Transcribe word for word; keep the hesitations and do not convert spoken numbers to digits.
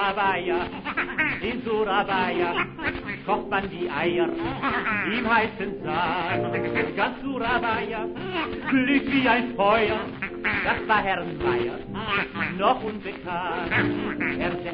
Surabaya, in Surabaya kocht man die Eier im heißen Saal. Ganz Surabaya glüht wie ein Feuer, das war Herrn Meier noch unbekannt. Er